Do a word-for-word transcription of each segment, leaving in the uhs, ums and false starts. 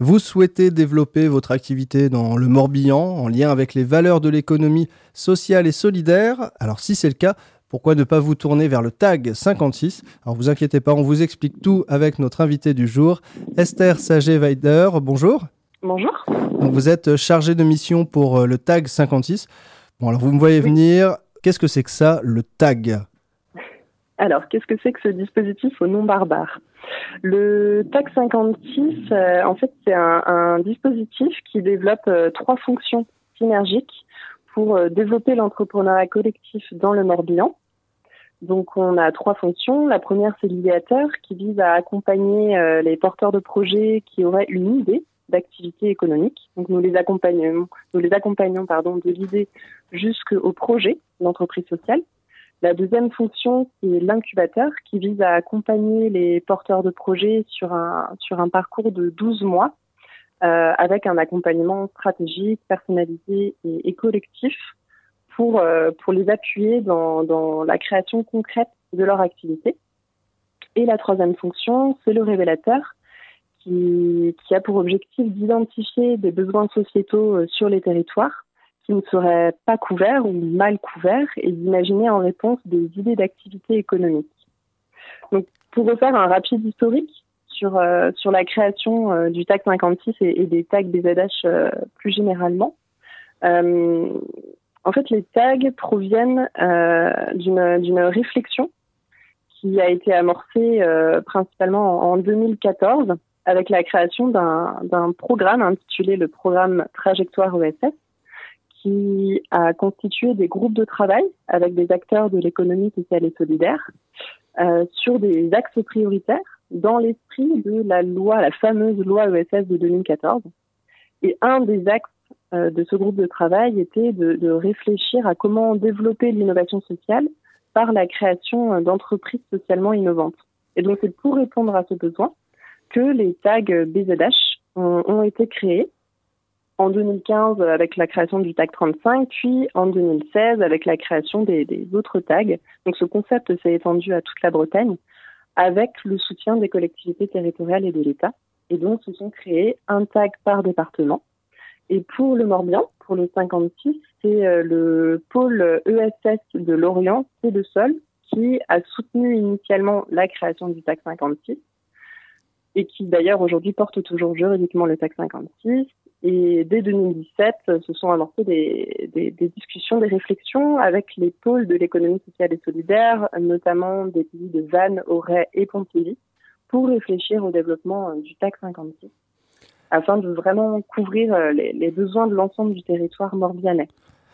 Vous souhaitez développer votre activité dans le Morbihan en lien avec les valeurs de l'économie sociale et solidaire. Alors si c'est le cas, pourquoi ne pas vous tourner vers le tag cinquante-six ? Alors vous inquiétez pas, on vous explique tout avec notre invité du jour, Esther Sager-Weider. Bonjour. Bonjour. Donc vous êtes chargée de mission pour le tag cinquante-six. Bon alors vous me voyez oui. venir, qu'est-ce que c'est que ça, le tag ? Alors, qu'est-ce que c'est que ce dispositif au nom barbare ? Le tag cinquante-six, euh, en fait, c'est un, un dispositif qui développe euh, trois fonctions synergiques pour euh, développer l'entrepreneuriat collectif dans le Morbihan. Donc, on a trois fonctions. La première, c'est l'idéateur, qui vise à accompagner euh, les porteurs de projets qui auraient une idée d'activité économique. Donc, nous les accompagnons, nous les accompagnons pardon, de l'idée jusqu'au projet d'entreprise sociale. La deuxième fonction, c'est l'incubateur qui vise à accompagner les porteurs de projets sur un, sur un parcours de douze mois euh, avec un accompagnement stratégique, personnalisé et, et collectif pour, euh, pour les appuyer dans, dans la création concrète de leur activité. Et la troisième fonction, c'est le révélateur qui, qui a pour objectif d'identifier des besoins sociétaux sur les territoires qui ne seraient pas couverts ou mal couverts et d'imaginer en réponse des idées d'activité économique. Donc, pour refaire un rapide historique sur, euh, sur la création euh, du tag cinquante-six et, et des tags B Z H euh, plus généralement, euh, en fait, les tags proviennent euh, d'une, d'une réflexion qui a été amorcée euh, principalement en, en deux mille quatorze avec la création d'un, d'un programme intitulé le programme Trajectoire E S S, qui a constitué des groupes de travail avec des acteurs de l'économie sociale et solidaire euh, sur des axes prioritaires dans l'esprit de la loi, la fameuse loi E S S de deux mille quatorze. Et un des axes euh, de ce groupe de travail était de, de réfléchir à comment développer l'innovation sociale par la création d'entreprises socialement innovantes. Et donc c'est pour répondre à ce besoin que les tags B Z H ont, ont été créés en deux mille quinze avec la création du tag trente-cinq, puis en deux mille seize avec la création des, des autres tags. Donc ce concept s'est étendu à toute la Bretagne avec le soutien des collectivités territoriales et de l'État. Et donc se sont créés un tag par département. Et pour le Morbihan, pour le cinquante-six, c'est le pôle E S S de Lorient, c'est le seul, qui a soutenu initialement la création du tag cinquante-six et qui d'ailleurs aujourd'hui porte toujours juridiquement le tag cinquante-six. Et dès deux mille dix-sept, se sont amorcées des, des, des discussions, des réflexions avec les pôles de l'économie sociale et solidaire, notamment des pays de Vannes, Auray et Pontivy, pour réfléchir au développement du tag cinquante-six, afin de vraiment couvrir les, les besoins de l'ensemble du territoire morbihanais.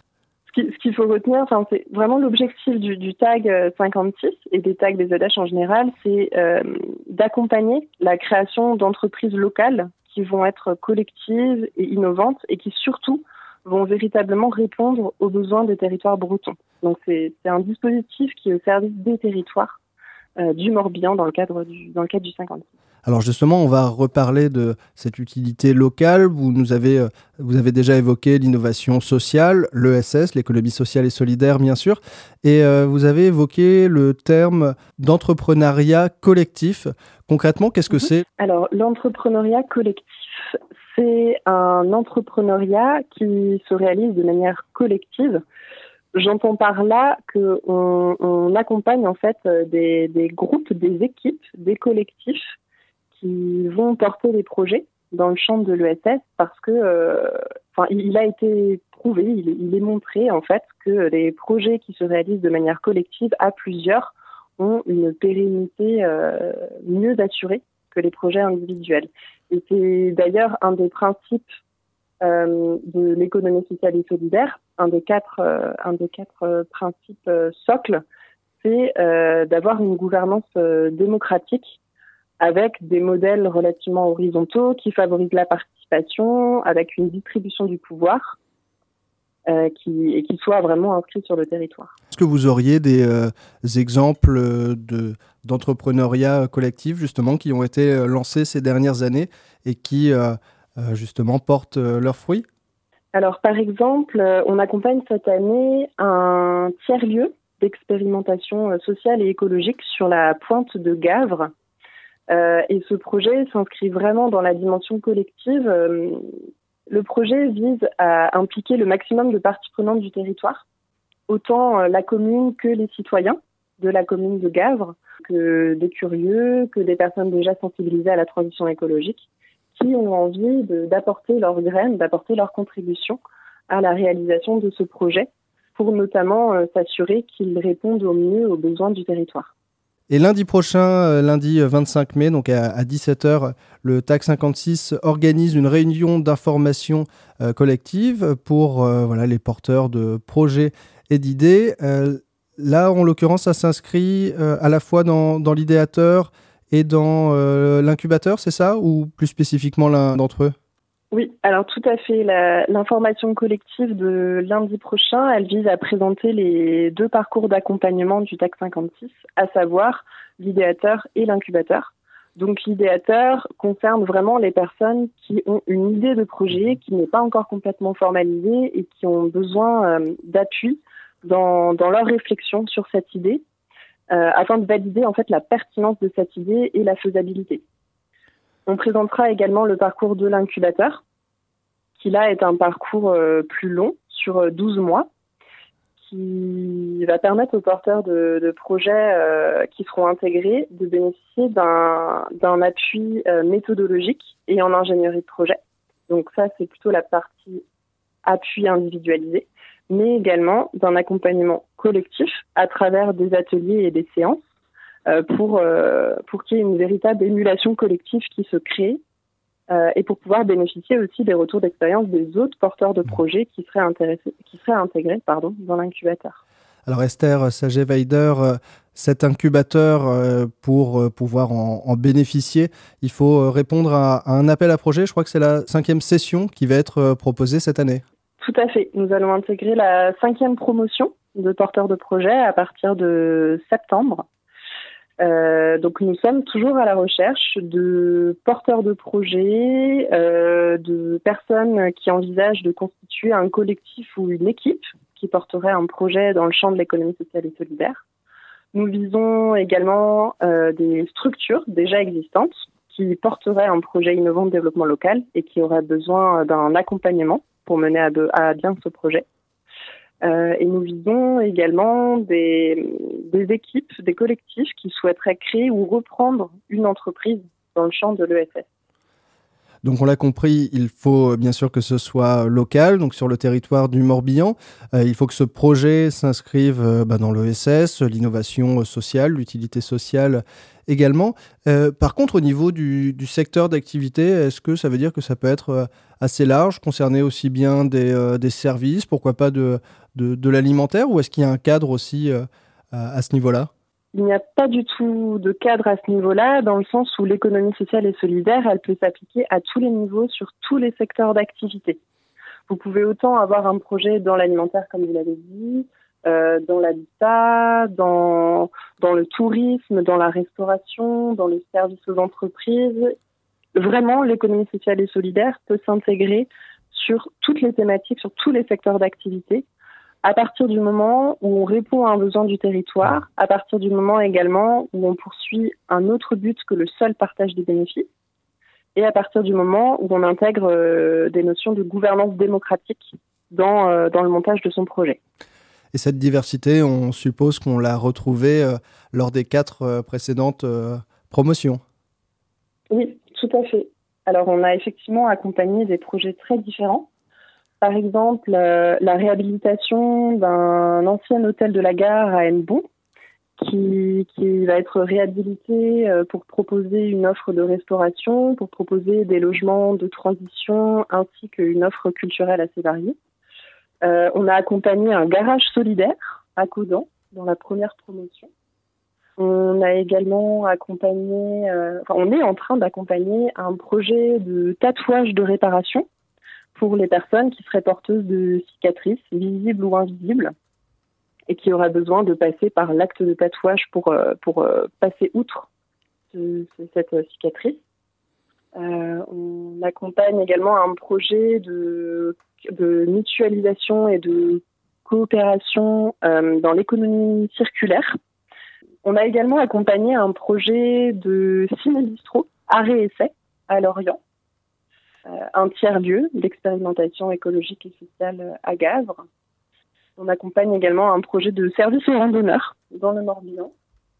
Ce, qui, ce qu'il faut retenir, enfin, c'est vraiment l'objectif du, du tag cinquante-six et des tags B Z H en général, c'est euh, d'accompagner la création d'entreprises locales qui vont être collectives et innovantes et qui surtout vont véritablement répondre aux besoins des territoires bretons. Donc c'est, c'est un dispositif qui est au service des territoires euh, du Morbihan dans le cadre du, dans le cadre du cinquante-six. Alors justement, on va reparler de cette utilité locale. Vous nous avez, vous avez déjà évoqué l'innovation sociale, l'E S S, l'économie sociale et solidaire bien sûr, et euh, vous avez évoqué le terme d'entrepreneuriat collectif. Concrètement, qu'est-ce que mmh. c'est ? Alors, l'entrepreneuriat collectif, c'est un entrepreneuriat qui se réalise de manière collective. J'entends par là qu'on on accompagne en fait des, des groupes, des équipes, des collectifs qui vont porter des projets dans le champ de l'E S S parce que, euh, enfin, il a été prouvé, il est, il est montré en fait que les projets qui se réalisent de manière collective à plusieurs ont une pérennité euh, mieux assurée que les projets individuels. Et c'est d'ailleurs un des principes euh, de l'économie sociale et solidaire, un des quatre, euh, un des quatre euh, principes euh, socles, c'est euh, d'avoir une gouvernance euh, démocratique avec des modèles relativement horizontaux qui favorisent la participation, avec une distribution du pouvoir euh, qui, et qui soit vraiment inscrit sur le territoire. Est-ce que vous auriez des euh, exemples de, d'entrepreneuriat collectif justement qui ont été lancés ces dernières années et qui euh, euh, justement portent euh, leurs fruits ? Alors par exemple, on accompagne cette année un tiers-lieu d'expérimentation sociale et écologique sur la pointe de Gavre, Euh, et ce projet s'inscrit vraiment dans la dimension collective. Euh, le projet vise à impliquer le maximum de parties prenantes du territoire, autant la commune que les citoyens de la commune de Gavre, que des curieux, que des personnes déjà sensibilisées à la transition écologique, qui ont envie de, d'apporter leurs graines, d'apporter leur contribution à la réalisation de ce projet, pour notamment euh, s'assurer qu'il répondent au mieux aux besoins du territoire. Et lundi prochain, euh, lundi vingt-cinq mai, donc à, à dix-sept heures, le T A C cinquante-six organise une réunion d'information euh, collective pour euh, voilà, les porteurs de projets et d'idées. Euh, là, en l'occurrence, ça s'inscrit euh, à la fois dans, dans l'idéateur et dans euh, l'incubateur, c'est ça? Ou plus spécifiquement l'un d'entre eux? Oui, alors tout à fait. La, l'information collective de lundi prochain, elle vise à présenter les deux parcours d'accompagnement du T A C cinquante-six, à savoir l'idéateur et l'incubateur. Donc l'idéateur concerne vraiment les personnes qui ont une idée de projet qui n'est pas encore complètement formalisée et qui ont besoin euh, d'appui dans, dans leur réflexion sur cette idée, euh, afin de valider en fait la pertinence de cette idée et la faisabilité. On présentera également le parcours de l'incubateur, qui là est un parcours euh, plus long, sur douze mois, qui va permettre aux porteurs de, de projets euh, qui seront intégrés de bénéficier d'un, d'un appui euh, méthodologique et en ingénierie de projet. Donc ça, c'est plutôt la partie appui individualisé, mais également d'un accompagnement collectif à travers des ateliers et des séances, pour, euh, pour qu'il y ait une véritable émulation collective qui se crée euh, et pour pouvoir bénéficier aussi des retours d'expérience des autres porteurs de projets qui seraient, intéressés, qui seraient intégrés pardon, dans l'incubateur. Alors Esther Saget-Weider, cet incubateur, pour pouvoir en, en bénéficier, il faut répondre à, à un appel à projet. Je crois que c'est la cinquième session qui va être proposée cette année. Tout à fait. Nous allons intégrer la cinquième promotion de porteurs de projets à partir de septembre. Euh, donc nous sommes toujours à la recherche de porteurs de projets, euh, de personnes qui envisagent de constituer un collectif ou une équipe qui porterait un projet dans le champ de l'économie sociale et solidaire. Nous visons également euh, des structures déjà existantes qui porteraient un projet innovant de développement local et qui auraient besoin d'un accompagnement pour mener à, de, à bien ce projet. Euh, et nous visons également des, des équipes, des collectifs qui souhaiteraient créer ou reprendre une entreprise dans le champ de l'E S S. Donc on l'a compris, il faut bien sûr que ce soit local, donc sur le territoire du Morbihan. Euh, il faut que ce projet s'inscrive euh, bah, dans l'E S S, l'innovation sociale, l'utilité sociale également. Euh, par contre, au niveau du, du secteur d'activité, est-ce que ça veut dire que ça peut être euh, assez large, concerner aussi bien des, euh, des services, pourquoi pas de, de, de l'alimentaire, ou est-ce qu'il y a un cadre aussi euh, à, à ce niveau-là ? Il n'y a pas du tout de cadre à ce niveau-là, dans le sens où l'économie sociale et solidaire, elle peut s'appliquer à tous les niveaux, sur tous les secteurs d'activité. Vous pouvez autant avoir un projet dans l'alimentaire, comme vous l'avez dit, euh, dans l'habitat, dans, dans le tourisme, dans la restauration, dans les services aux entreprises. Vraiment, l'économie sociale et solidaire peut s'intégrer sur toutes les thématiques, sur tous les secteurs d'activité, à partir du moment où on répond à un besoin du territoire, à partir du moment également où on poursuit un autre but que le seul partage des bénéfices, et à partir du moment où on intègre euh, des notions de gouvernance démocratique dans, euh, dans le montage de son projet. Et cette diversité, on suppose qu'on l'a retrouvée euh, lors des quatre euh, précédentes euh, promotions. Oui, tout à fait. Alors on a effectivement accompagné des projets très différents. Par exemple, euh, la réhabilitation d'un ancien hôtel de la gare à Hennebont, qui, qui va être réhabilité euh, pour proposer une offre de restauration, pour proposer des logements de transition, ainsi qu'une offre culturelle assez variée. Euh, on a accompagné un garage solidaire à Caudan, dans la première promotion. On a également accompagné, euh, enfin, on est en train d'accompagner un projet de tatouage de réparation pour les personnes qui seraient porteuses de cicatrices, visibles ou invisibles, et qui auraient besoin de passer par l'acte de tatouage pour, pour passer outre de, de cette cicatrice. Euh, on accompagne également un projet de, de mutualisation et de coopération euh, dans l'économie circulaire. On a également accompagné un projet de ciné-bistrot, arrêt essai, à Lorient, euh, un tiers-lieu d'expérimentation écologique et sociale à Gavre. On accompagne également un projet de service aux randonneurs dans le Morbihan.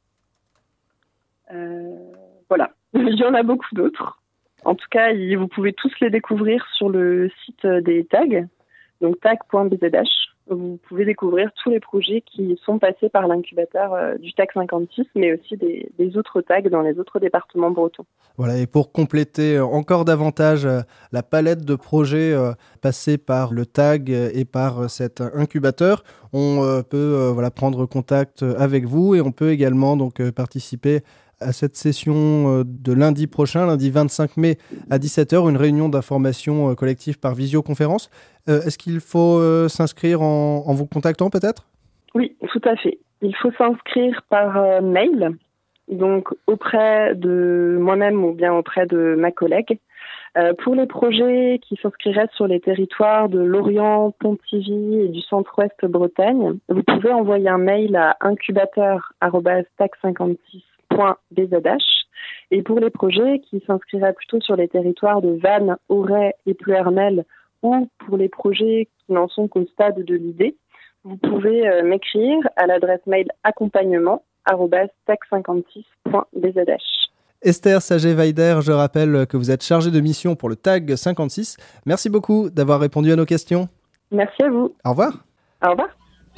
Euh, voilà, il y en a beaucoup d'autres. En tout cas, vous pouvez tous les découvrir sur le site des tags, donc tag point b z h. Vous pouvez découvrir tous les projets qui sont passés par l'incubateur euh, du T A C cinquante-six, mais aussi des, des autres tags dans les autres départements bretons. Voilà, et pour compléter encore davantage euh, la palette de projets euh, passés par le tag et par euh, cet incubateur, on euh, peut euh, voilà, prendre contact avec vous et on peut également donc, euh, participer à cette session de lundi prochain, lundi vingt-cinq mai à dix-sept heures, une réunion d'information collective par visioconférence. Euh, est-ce qu'il faut euh, s'inscrire en, en vous contactant peut-être ? Oui, tout à fait. Il faut s'inscrire par euh, mail, donc auprès de moi-même ou bien auprès de ma collègue. Euh, pour les projets qui s'inscriraient sur les territoires de Lorient, Pontivy et du centre-ouest Bretagne, vous pouvez envoyer un mail à incubateur arobase tac cinquante-six point b z h. Et pour les projets qui s'inscriraient plutôt sur les territoires de Vannes, Auray et Pleuhermel, ou pour les projets qui n'en sont qu'au stade de l'idée, vous pouvez euh, m'écrire à l'adresse mail accompagnement arobase tac cinquante-six point b z h. Esther Saget-Weider, je rappelle que vous êtes chargée de mission pour le Tag cinquante-six. Merci beaucoup d'avoir répondu à nos questions. Merci à vous. Au revoir. Au revoir.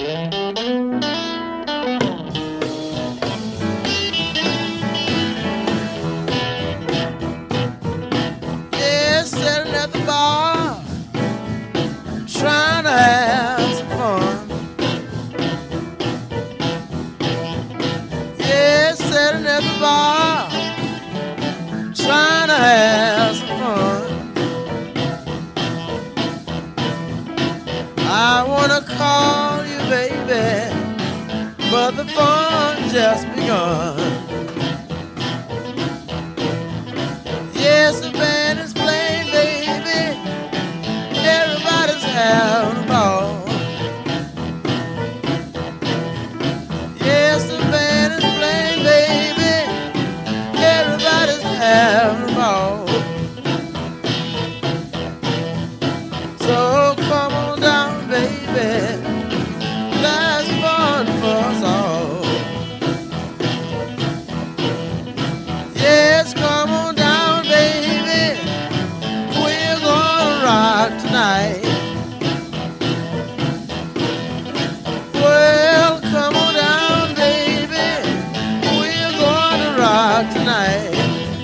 Yeah, sitting at the bar, trying to have some fun. Yeah, sitting at the bar, trying to have some fun. I wanna call you baby, but the fun just begun. Yes, the band is playing, baby, everybody's having a ball. Yes, the band is playing, baby, everybody's having a ball. So come on down, baby, that's fun for us all. Yes, come on down, baby, we're gonna rock tonight. Well, come on down, baby, we're gonna rock tonight.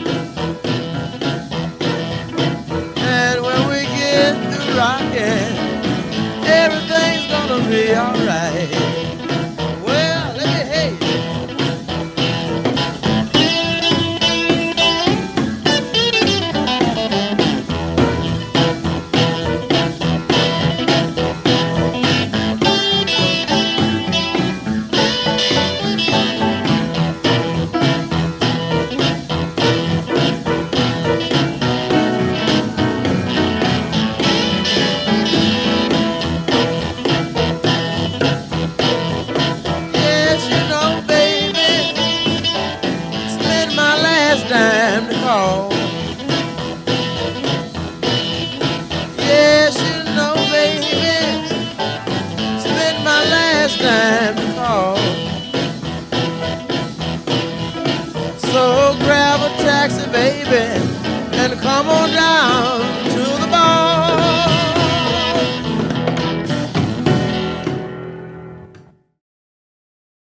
And when we get through rocking, everything's gonna be alright. Well, let me hey. Yes, you know, baby, spend my last dime to call. Yes, you know, baby, spend my last dime to call. So grab a taxi, baby, and come on down